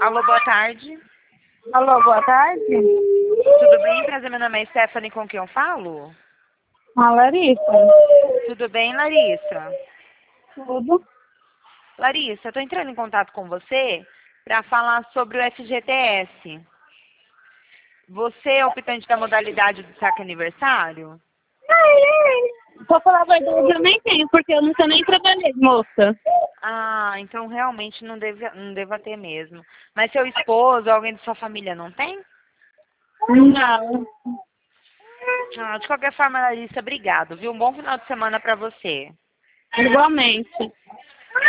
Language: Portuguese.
Alô, boa tarde. Alô, boa tarde. Tudo bem? Prazer, meu nome é Stephanie, com quem eu falo? A Larissa. Tudo bem, Larissa? Tudo. Larissa, eu tô entrando em contato com você para falar sobre o FGTS. Você é optante da modalidade do saque aniversário? Pra falar a verdade, eu nem tenho, porque eu nunca nem trabalhei, moça. Ah, então realmente não deva ter mesmo. Mas seu esposo, alguém de sua família não tem? Não. Ah, de qualquer forma, Larissa, obrigado, viu? Um bom final de semana para você. Igualmente.